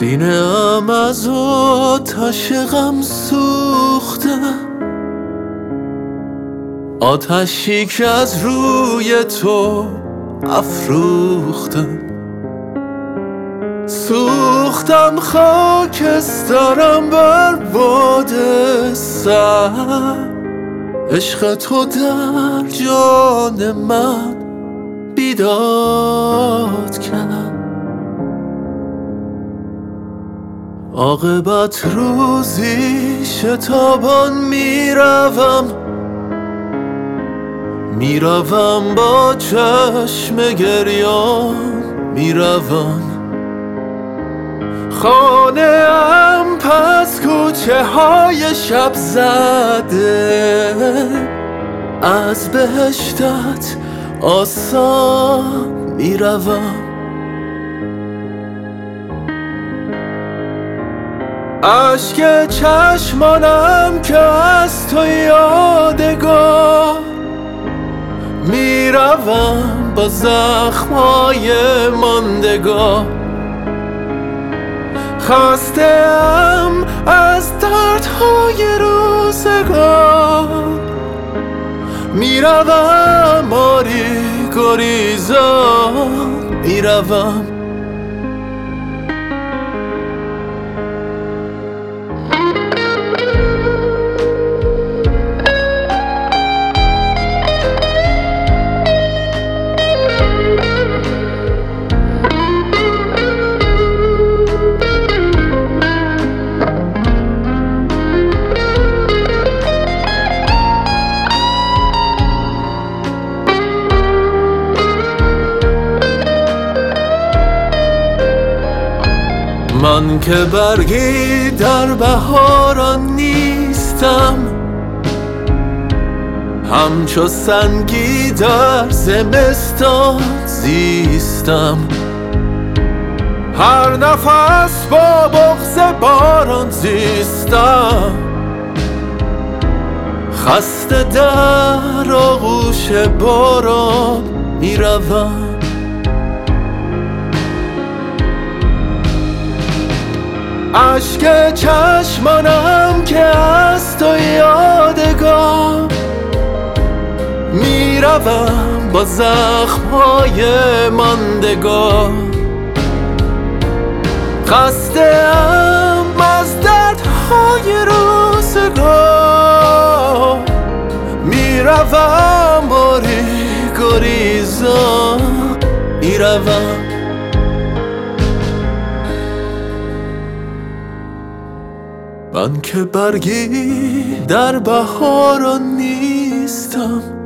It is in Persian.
سینه‌ام از آتش غم سوخته، آتشی که از روی تو افروخته. سوختم خاکسترم بر باد سر، عشق تو در جان من بیداد کرد. عاقبت روزی شتابان میروم با چشم گریان میروم. خانه ام پس کوچه های شب زده، از بهشتت آسان میروم. اشک چشمانم که از تو یادگار، میروم با زخمای ماندگار. خسته ام از دردهای روزگار، میروم آری گریزان میروم. من که برگی در بهاران نیستم، همچو سنگی در زمستان زیستم. هر نفس با بغض باران زیستم، خسته در آغوش باران میروم. اشک چشمانم که از تو یادگار، میروم با زخمهای ماندگار. خسته ام از دردهای روزگار، میروم آری گریزان میروم. من که برگی در بهاران نیستم،